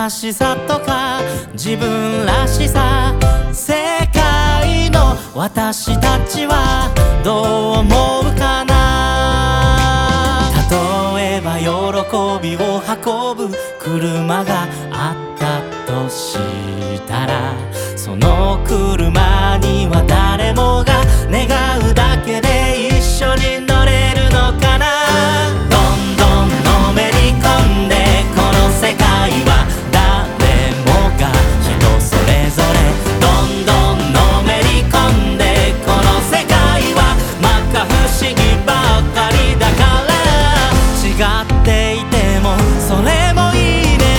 優しさとか自分らしさ、世界の私たちはどう思うかな。例えば喜びを運ぶ車があったとしたら、その車には誰もが願うだけで一緒に乗れるのかな。どんどんのめり込んでこの世界は誰もが人それぞれ、どんどんのめり込んでこの世界は摩訶不思議ばかりだから、違っていてもそれもいいね。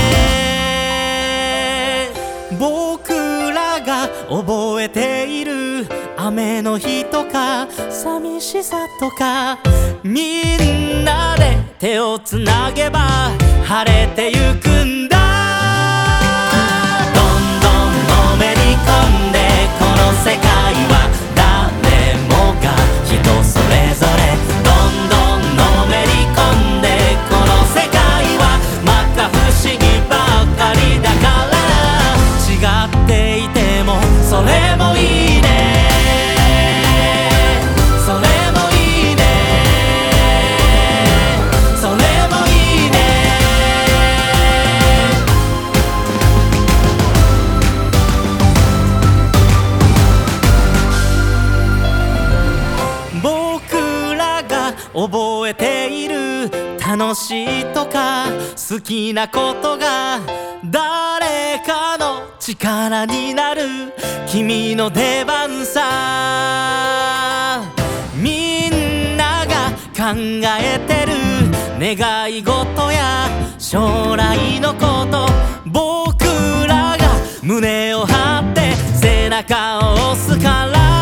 僕らが覚えている雨の日とか寂しさとか、みんなで手をつなげば晴れてゆくんだ。どんどんのめり込んでこの世界は誰もが人それぞれ、どんどんのめり込んでこの世界は摩訶不思議ばかりだから、違っていてもそれもいいね。それもいいね。それもいいね。僕らが覚えている楽しいとか好きなことが誰かの力になる君の出番さ。みんなが考えてる願い事や将来のこと、僕らが胸を張って背中を押すから。